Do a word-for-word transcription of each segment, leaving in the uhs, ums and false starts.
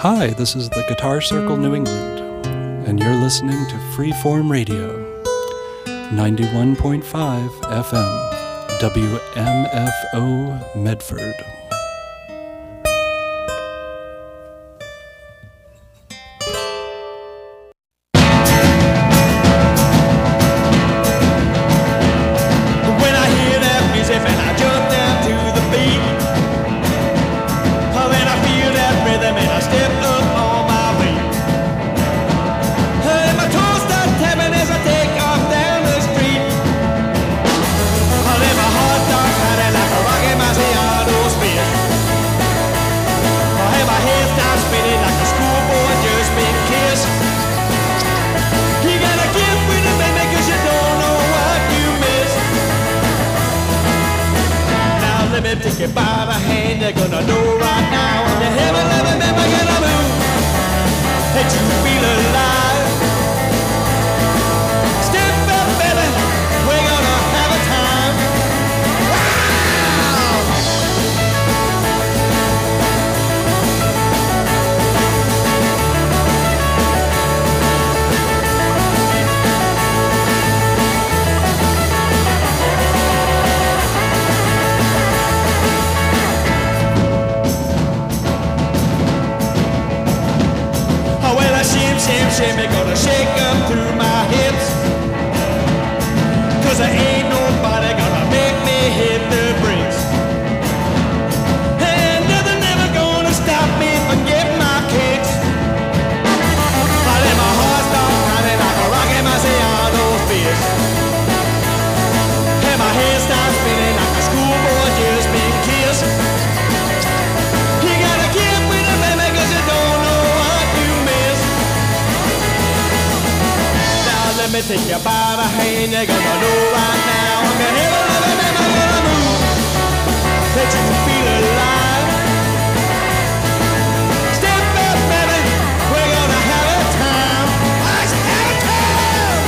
Hi, this is the Guitar Circle New England, and you're listening to Freeform Radio, ninety-one point five F M, W M F O Medford. Take you by the hand, you're gonna know right now. I'm gonna have a loving man, I'm gonna move. That you feel alive. Step up, baby, we're gonna have a time. Let's have a time.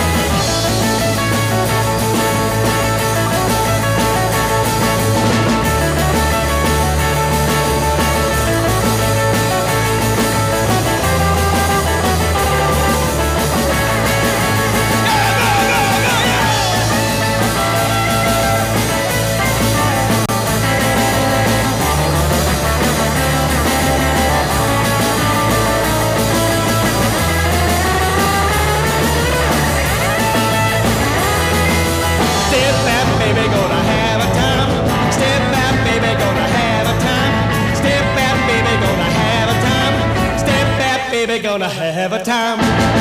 Gonna have a time.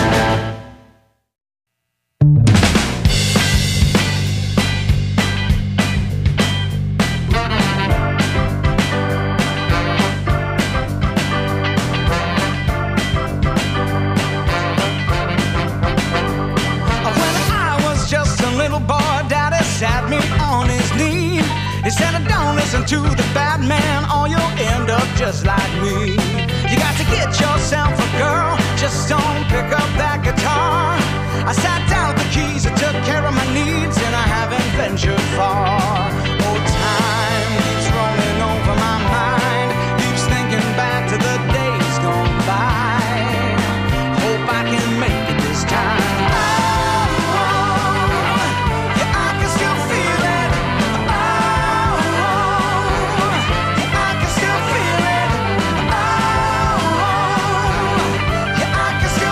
When I was just a little boy, Daddy sat me on his knee. He said, don't listen to the bad man, or you'll end up just like me. You got to get yourself a girl, just don't pick up that guitar. I sat down with the keys, I took care of my needs, and I haven't ventured far. Oh, time keeps rolling over my mind, keeps thinking back to the days gone by. Hope I can make it this time. Oh, oh, yeah, I can still feel it. Oh, oh, yeah, I can still feel it. Oh, yeah, I can still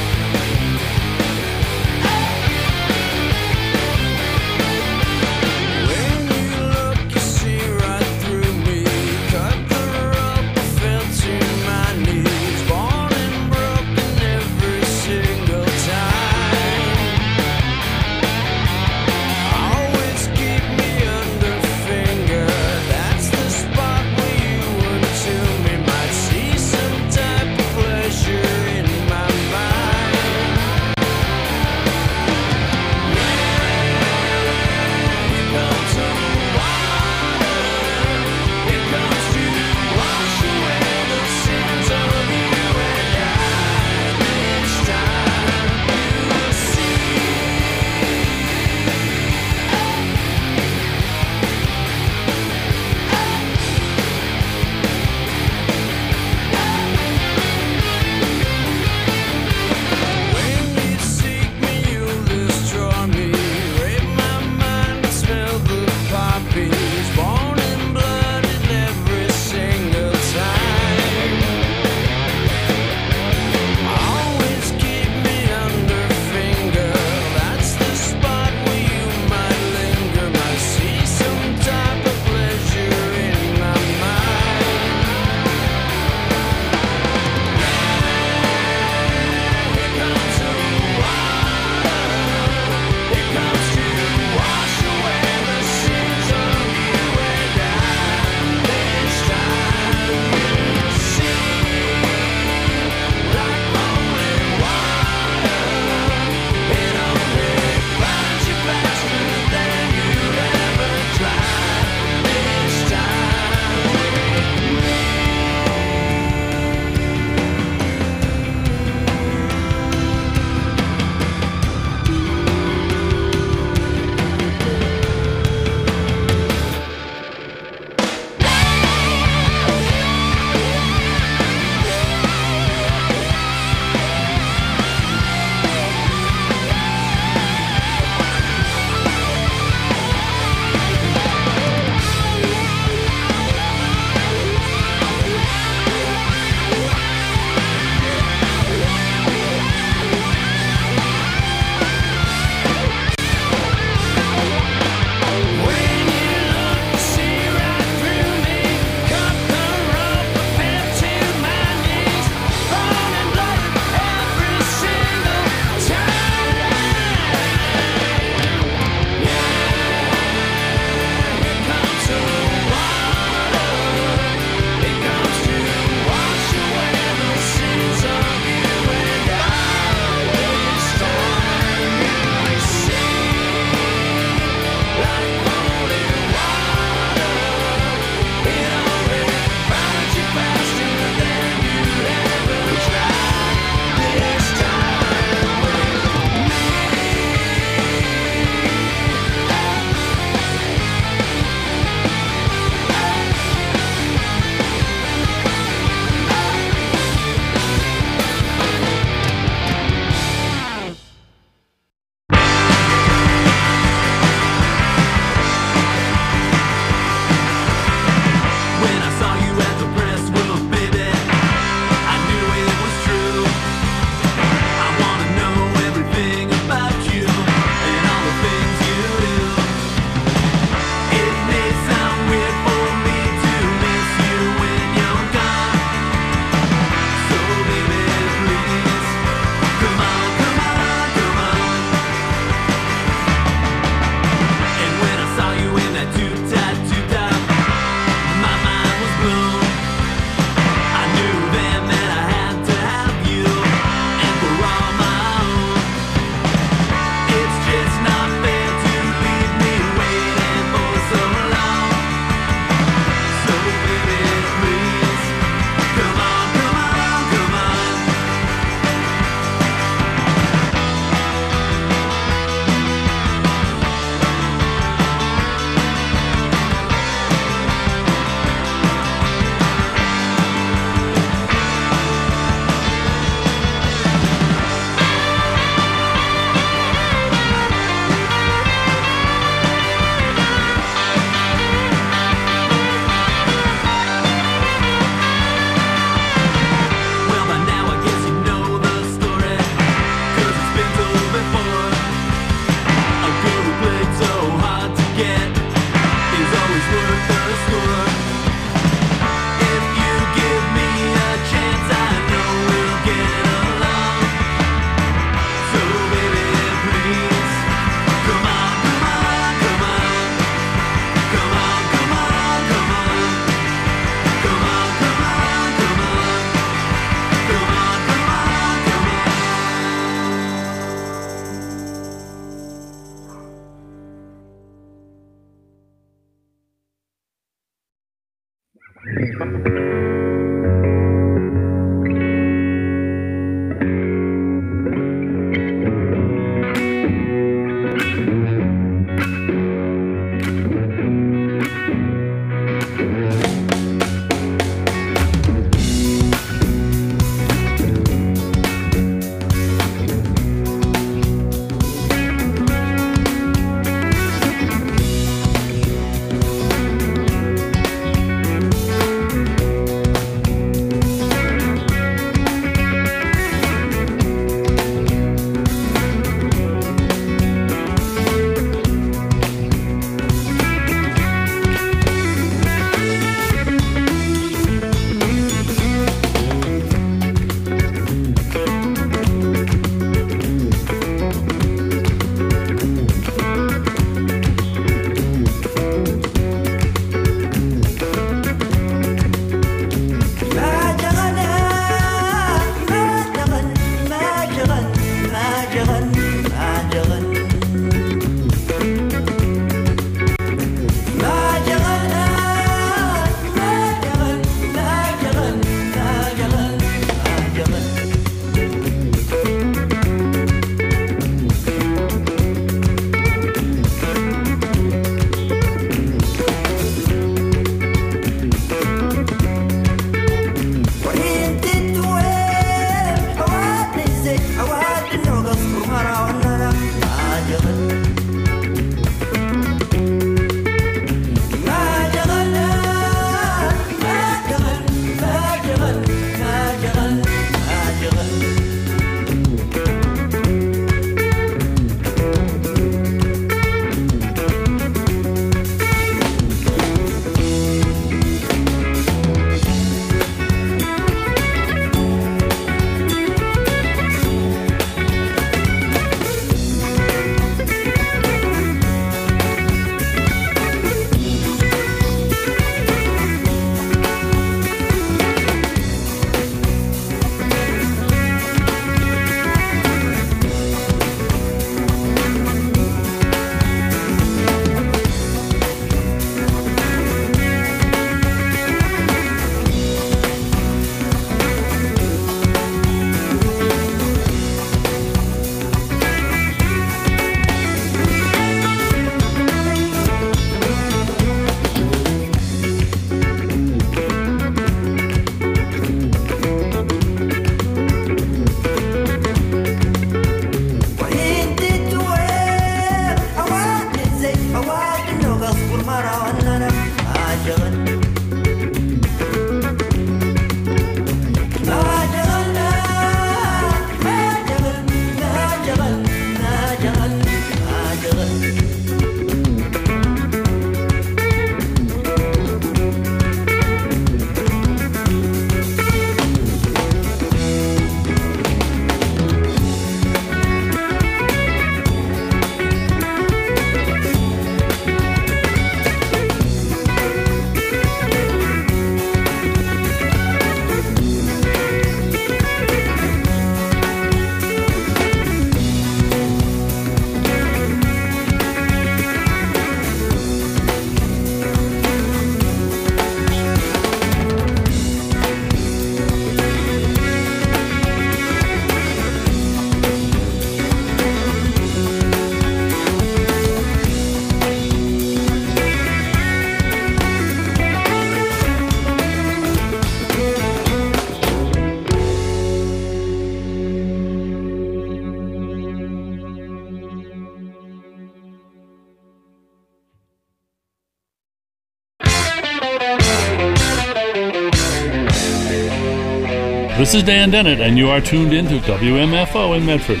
This is Dan Dennett, and you are tuned in to W M F O in Medford.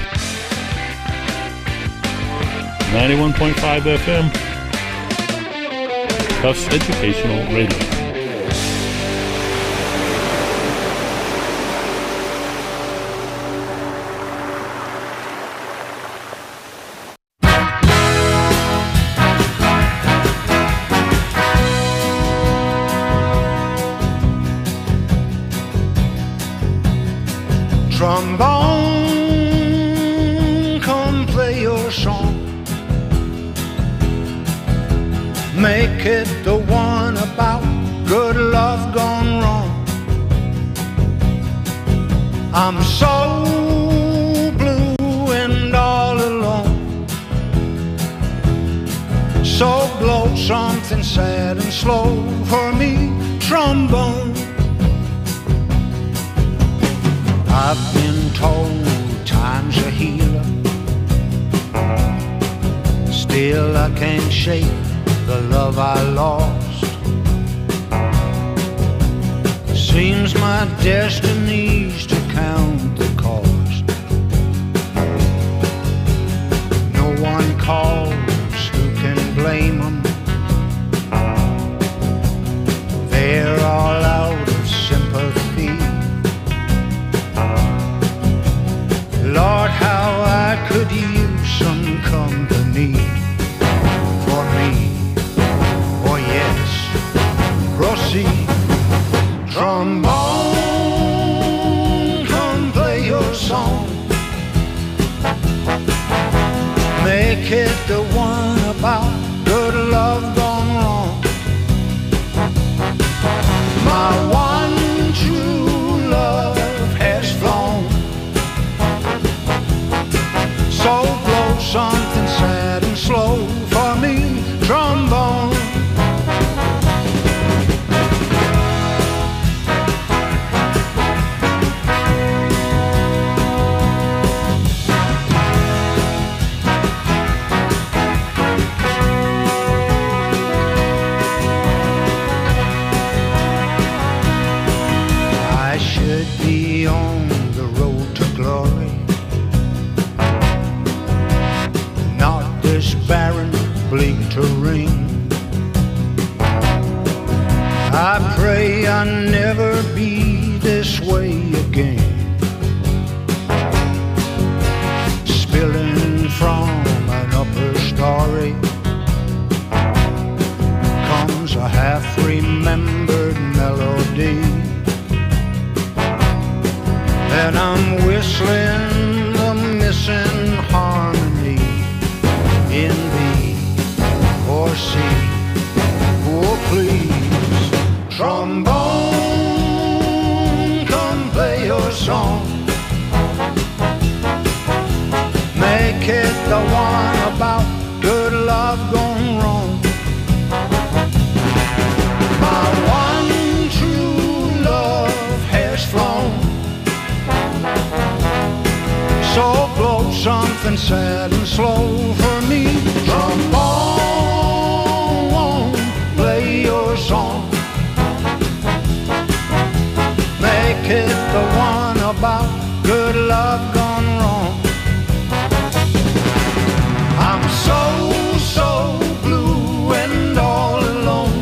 ninety-one point five F M, Tufts Educational Radio. Trombone, come play your song. Make it the one about good good love gone wrong. I'm so blue and all alone. So blow something sad and slow for me, trombone. I've been told time's a healer. Still I can't shake the love I lost. Seems my destiny's to count the cost. No one calls, who can blame them? They're all out of sympathy. Lord, how I could use some company for me. Oh yes, proceed. Trombone, come play your song. Make it the one about good love gone wrong. My one true love has flown. So blow something sad and slow for me, trombone. I should be on the road to glory, not this barren, bleak terrain. I pray I never be this way again. Spilling from an upper story comes a half-remembered melody, and I'm whistling the missing harmony in B or C. Oh please, trombone, come play your song. Make it the one about good love gone wrong. My one true love has flown. So blow something sad and slow for me, trombone, play your song. Make it the one about good love gone wrong. I'm so, so blue and all alone.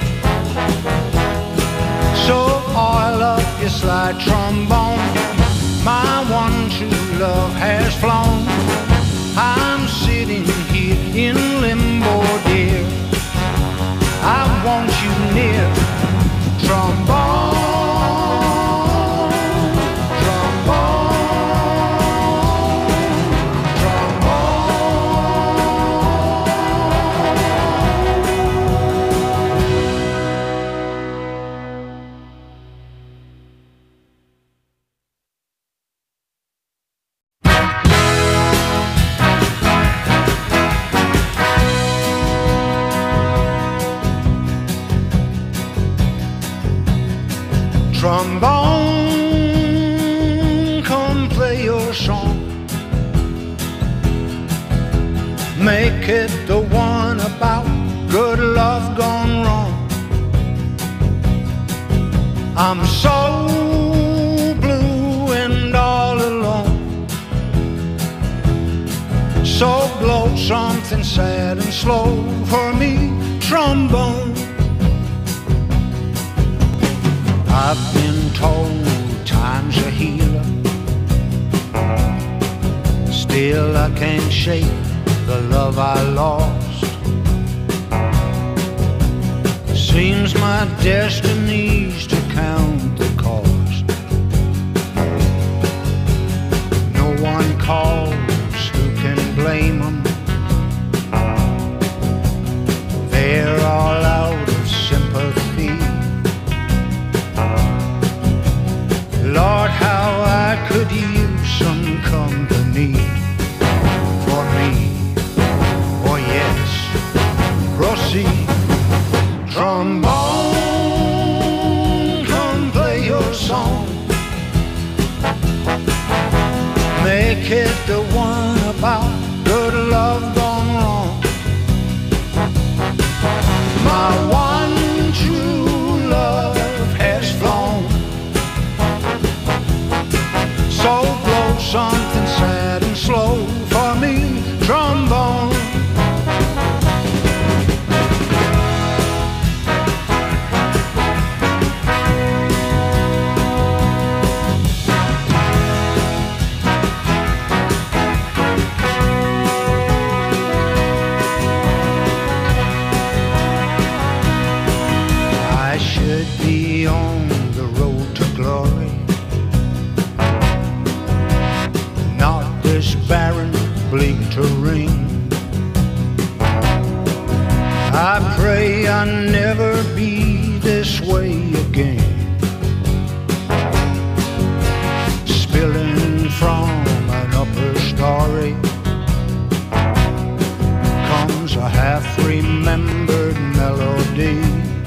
So oil up your slide trombone. My one true love has flown. I'm sitting here in limbo, dear. I want you near, trombone, trombone, trombone, come play your song. Make it the one about good love gone wrong. I'm so blue and all alone. So blow something sad and slow for me, trombone. I've been told time's a healer. Still I can't shake the love I lost. Seems my destiny's to count the cost. No one calls, who can blame them? They're all out of sympathy. be on the road to glory, not this barren, bleak terrain. I pray I never be this way again, spilling from an upper story comes a half-remembered melody,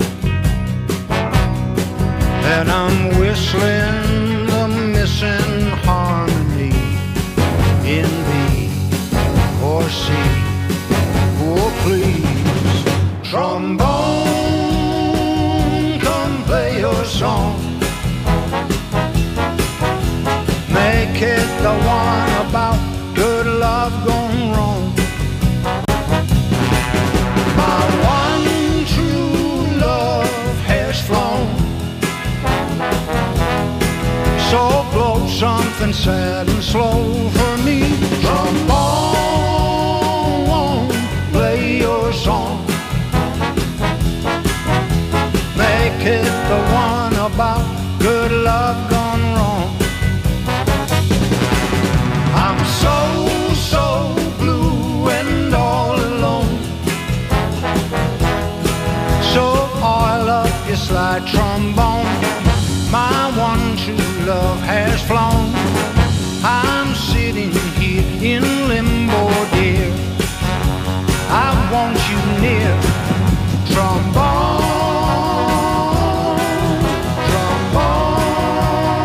and I'm whistling the missing harmony in B or C. Oh, please, trombone, come play your song. Make it the one about good love gone wrong. My one true love has flown, so blow something sad and slow for me. Trombone, play your song. Make it the one about good love gone wrong. I'm so, so blue and all alone, so oil up your slide trombone. My one true love has flown. I'm sitting here in limbo, dear. I want you near. Trombone, trombone.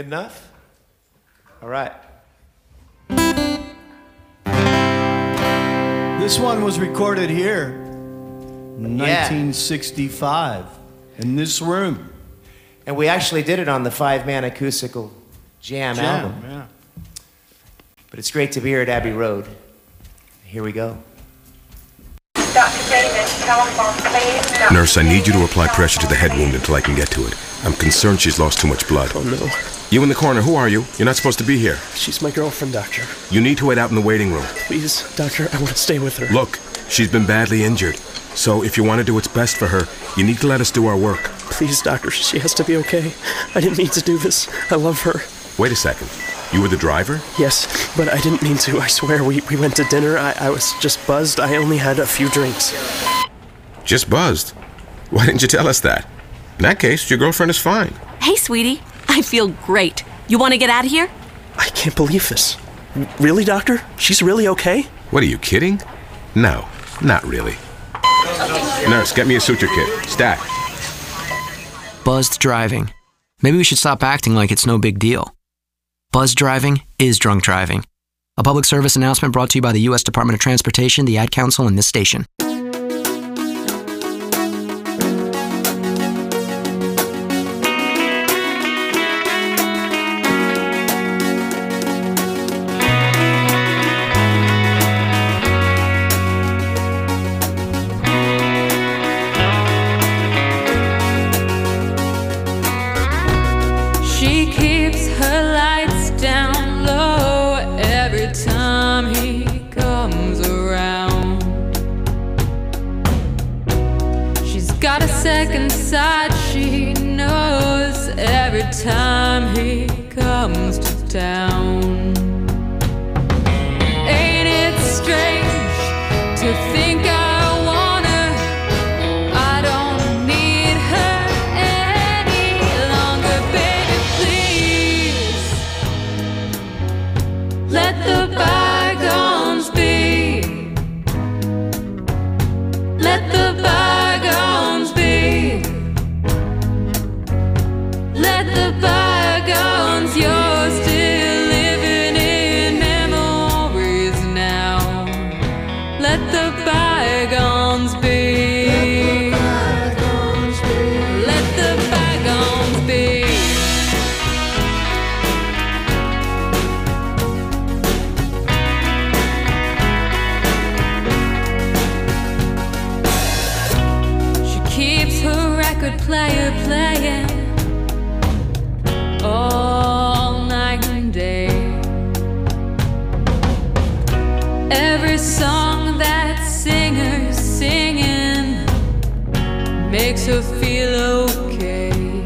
Good enough? All right. This one was recorded here in Yeah. nineteen sixty-five in this room. And we actually did it on the five-man acoustical jam, Jam, album. yeah. But it's great to be here at Abbey Road. Here we go. Doctor Davis, telephone, please. Nurse, I need you to apply pressure to the head wound until I can get to it. I'm concerned she's lost too much blood. Oh, no. You in the corner, who are you? You're not supposed to be here. She's my girlfriend, Doctor. You need to wait out in the waiting room. Please, Doctor, I want to stay with her. Look, she's been badly injured. So if you want to do what's best for her, you need to let us do our work. Please, Doctor, she has to be okay. I didn't mean to do this. I love her. Wait a second. You were the driver? Yes, but I didn't mean to. I swear, we, we went to dinner. I, I was just buzzed. I only had a few drinks. Just buzzed? Why didn't you tell us that? In that case, your girlfriend is fine. Hey, sweetie. I feel great. You want to get out of here? I can't believe this. Really, Doctor? She's really okay? What, are you kidding? No, not really. Nurse, get me a suture kit. Stat. Buzzed driving. Maybe we should stop acting like it's no big deal. Buzzed driving is drunk driving. A public service announcement brought to you by the U S Department of Transportation, the Ad Council, and this station. Second side, she knows every time he comes to town. Ain't it strange to think I want her? I don't need her any longer, baby, please. Let the bygones be. Let the bygones be. Let the bygones, you're still living in memories now. Let the bygones be. Let the bygones be. She keeps her record player playing all night and day. Every song that singer's singing makes her feel okay.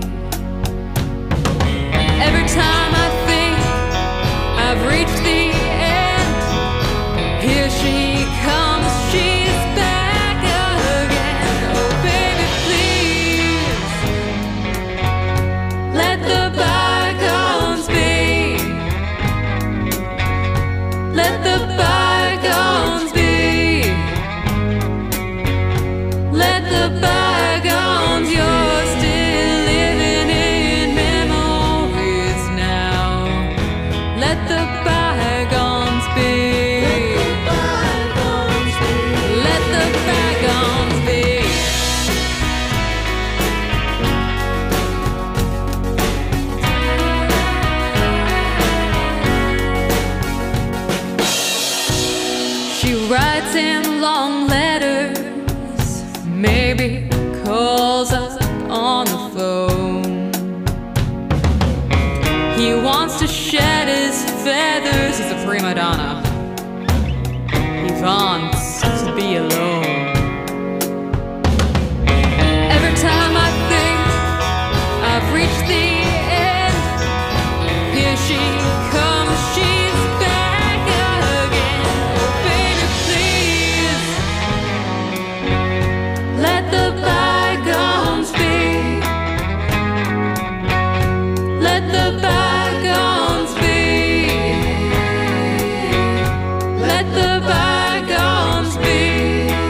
Every time I think I've reached the end, here she comes, she's back again. Oh baby, please, let the bygones be. Let the bygones be. Let the bygones, you're still living in memories now. Let the bygones be. Let the bygones be. She writes in long letters, maybe calls us on the phone. He wants to shed his feathers, he's a prima donna. He wants to be alone. Every time I think I've reached the end, here she comes, she's back again. Oh baby, please, let the bygones be. Let the bygones be. Let the bygones be.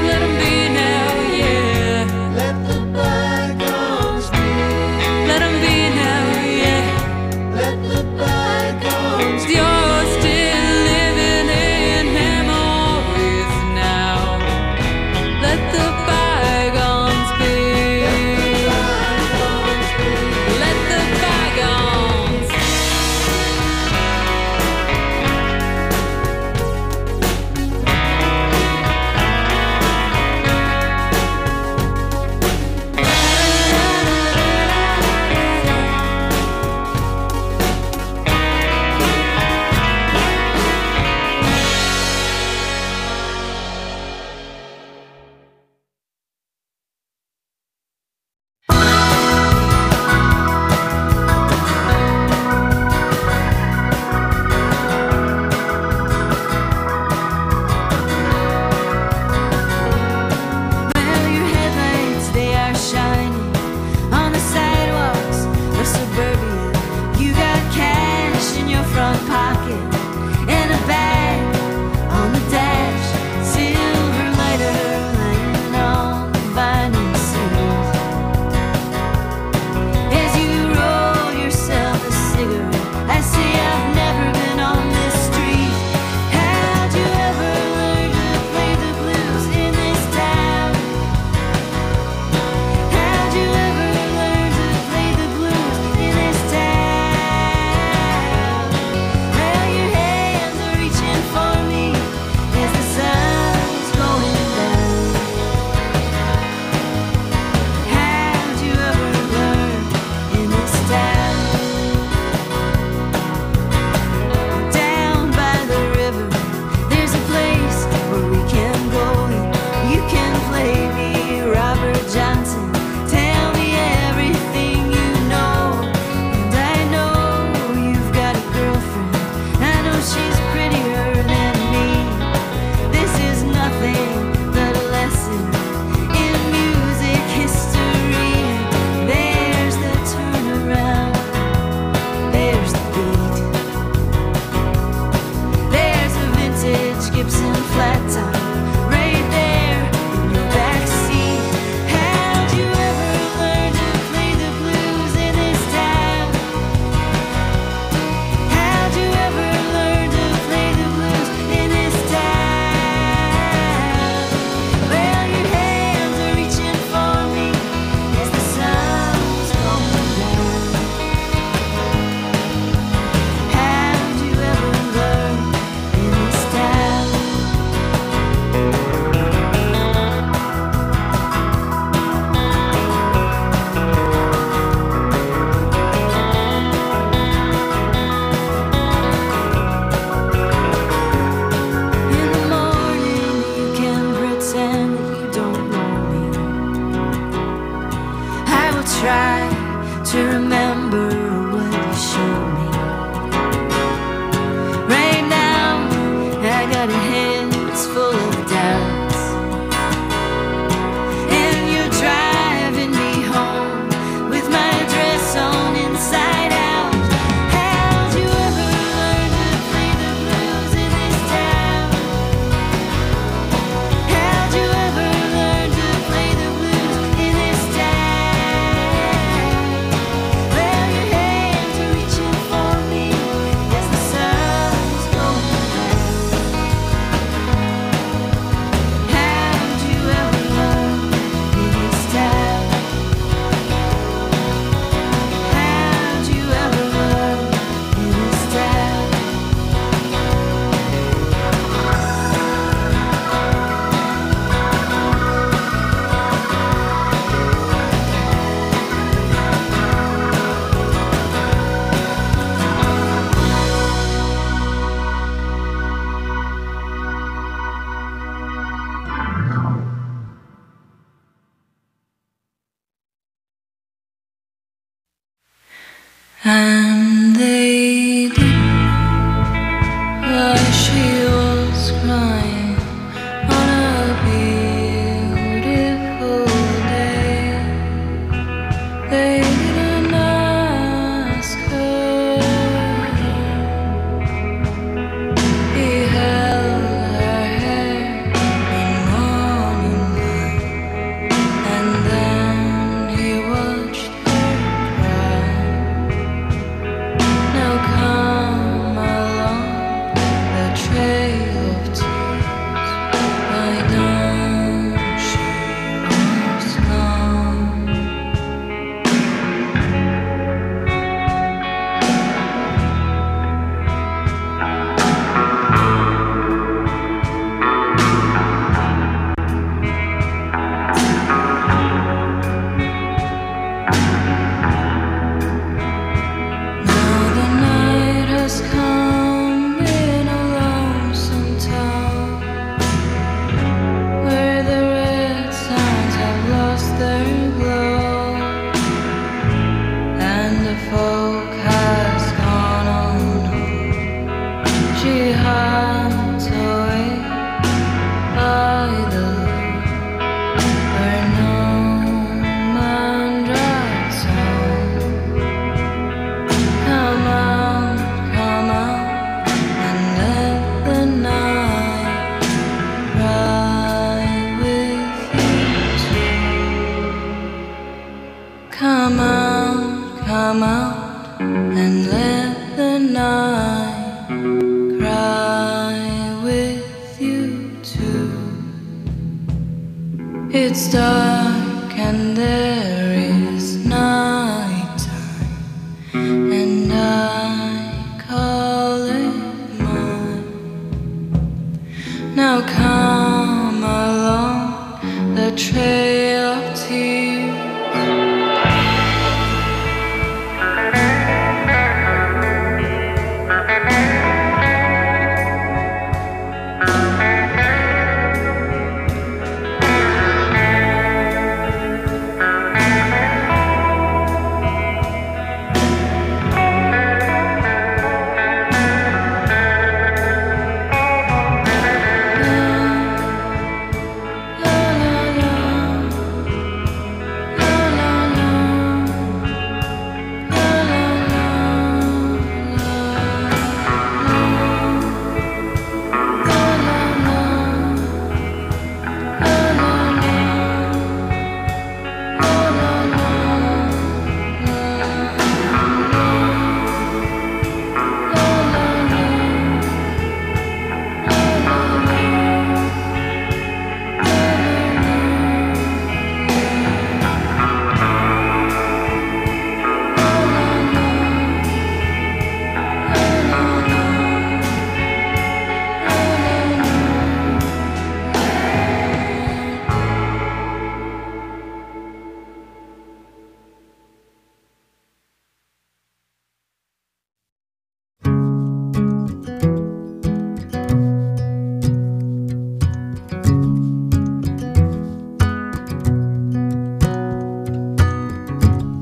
I got a head that's full of doubts. And you're driving me home with my dress on inside out. How'd you ever learn to play the blues in this town? How'd you ever learn to play the blues in this town? Well, your hands are reaching for me as the sun's going down. How'd you ever learn in this town? How'd you ever learn in this town? And they didn't while she was crying on a beautiful day. They didn't ask her. He held her hair in morning light, and then he watched her cry. Now come along the trail of tears. Why don't she was gone? Now the night has come in a lonesome town, where the red signs have lost their glow, and the folk has gone on home. She hides away by the lake, where no man drives home. Come out, come out, and let the night ride with you too. Come out, come out, and let the night cry with you too. It's dark and there is night time, and I call it mine. Now come along the trail of tears.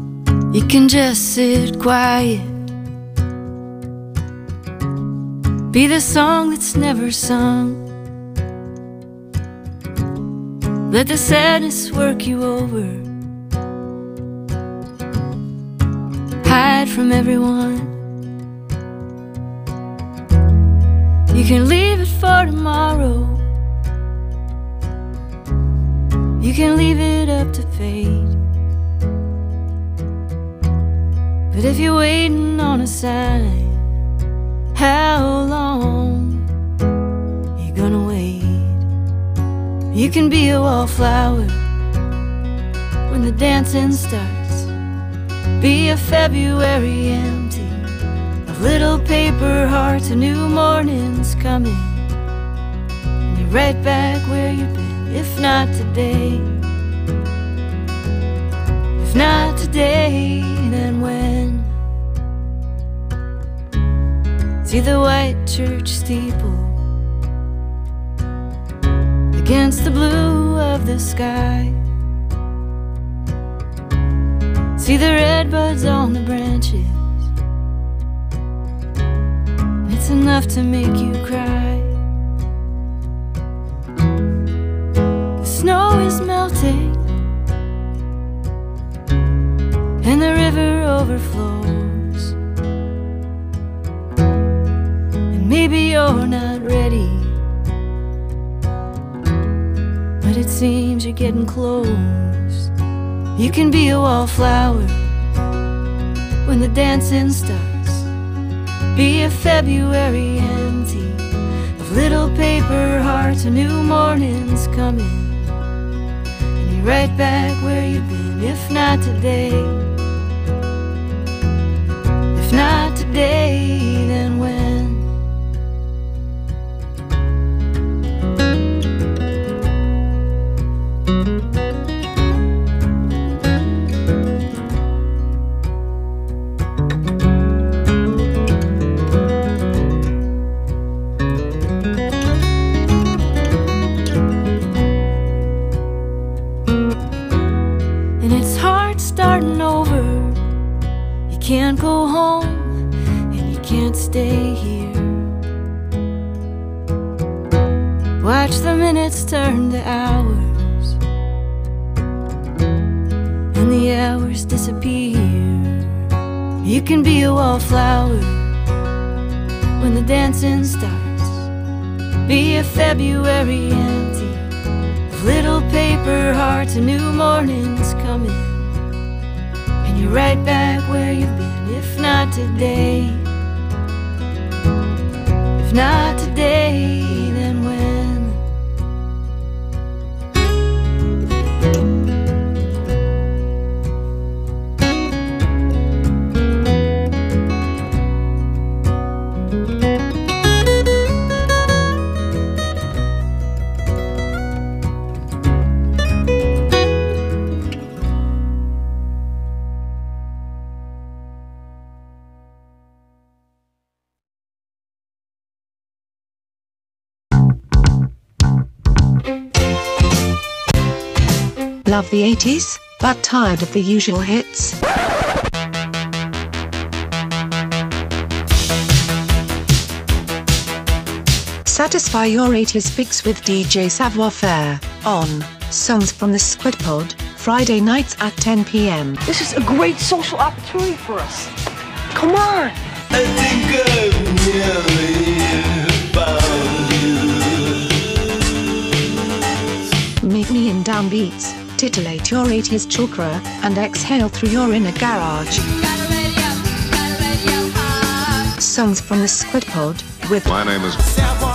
You can just sit quiet Be the song that's never sung. Let the sadness work you over. Hide from everyone. You can leave it for tomorrow. You can leave it up to fate. But if you're waiting on a sign, how long you gonna wait? You can be a wallflower when the dancing starts. Be a February empty of little paper hearts. A new morning's coming, and you're right back where you've been. If not today, if not today, then when? See the white church steeple against the blue of the sky. See the red buds on the branches. It's enough to make you cry. The snow is melting and the river overflows. And maybe you're not ready, but it seems you're getting close. You can be a wallflower when the dancing starts. Be a February empty of little paper hearts. A new morning's coming, and you're right back where you've been. If not today, if not today, then when? Can't go home and you can't stay here. Watch the minutes turn to hours and the hours disappear. You can be a wallflower when the dancing starts. Be a February empty of little paper hearts. A new morning's coming, you're right back where you've been. If not today, if not today, then when? Love the eighties, but tired of the usual hits? Satisfy your eighties fix with D J Savoir Faire on Songs from the Squid Pod, Friday nights at ten p m This is a great social opportunity for us. Come on! I think I've nearly found you. Meet me in downbeats, titillate your eighties chakra, and exhale through your inner garage. Songs from the Squid Pod with My name is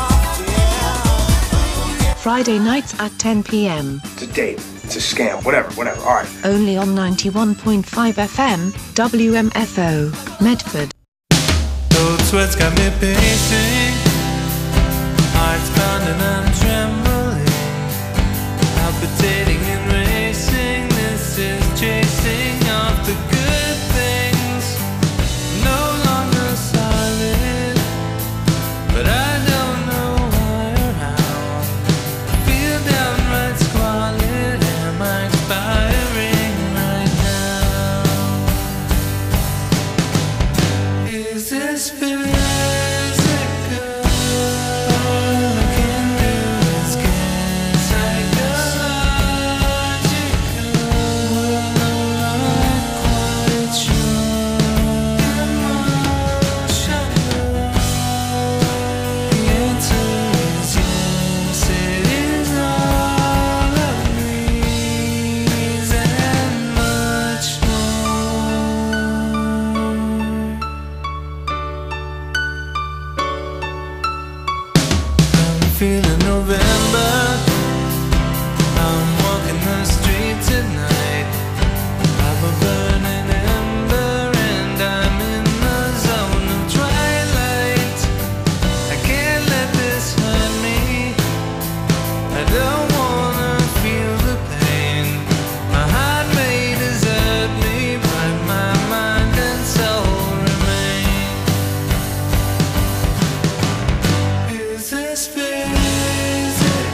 Friday nights at ten p m It's a date. It's a scam. Whatever, whatever. All right. Only on ninety-one point five F M, W M F O, Medford. Cold sweats got me pacing, heart's pounding and trembling, palpitating and racing. This is chasing off the good things. No longer solid, but I don't know why or how. I feel downright squalid. Am I expiring right now? Is this physical? November. I'm walking the streets at night. I'm a burning ember and I'm in the zone of twilight. I can't let this hurt me. I don't wanna feel the pain. My heart may desert me, but my mind and soul remain. Is this physics?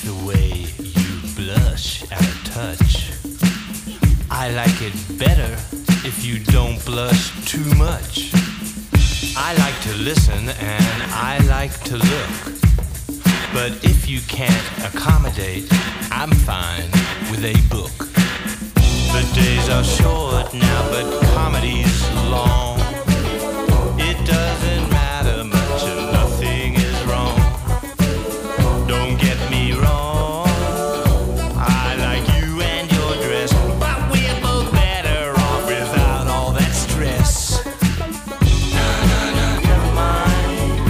the way you blush at a touch. I like it better if you don't blush too much. I like to listen and I like to look. But if you can't accommodate, I'm fine with a book. The days are short now, but comedy's long. It doesn't matter much and nothing is wrong. Don't get me wrong, I like you and your dress, but we're both better off without all that stress. Na na na, never mind.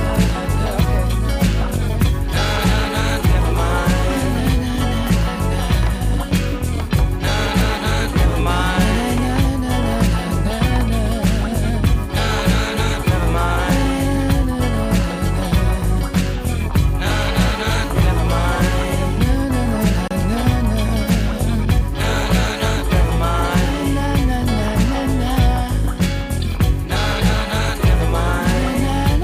Na na na, never mind. Na na na, never mind. Na na na, never mind. Na na na, never mind. Na na na, never mind. Na na na, never mind.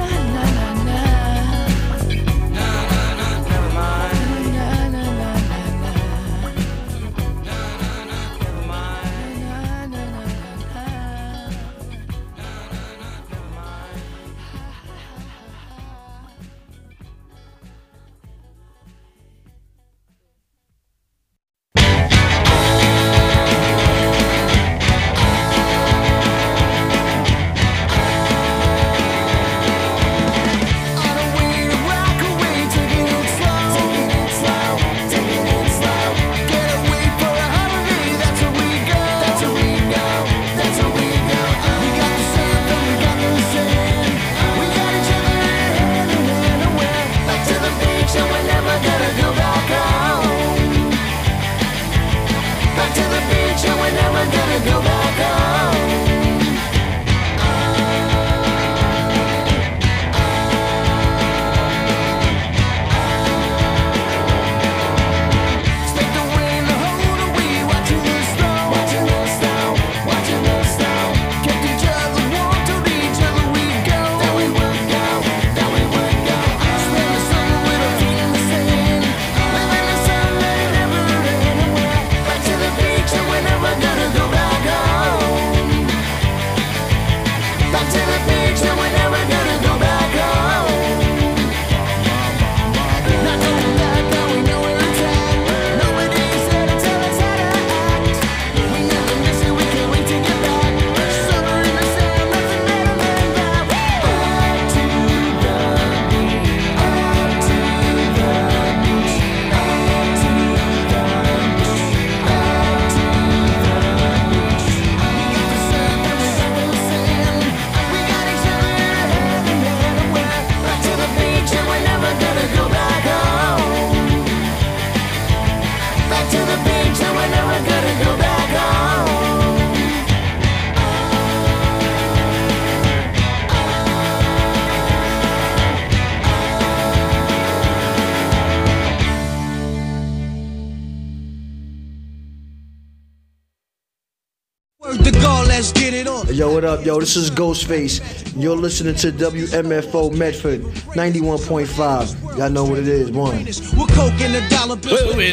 Let's get it on. Yo, what up, yo? This is Ghostface. You're listening to W M F O Medford ninety-one point five. Y'all know what it is. One. We're coke in the dollar bill. Well, we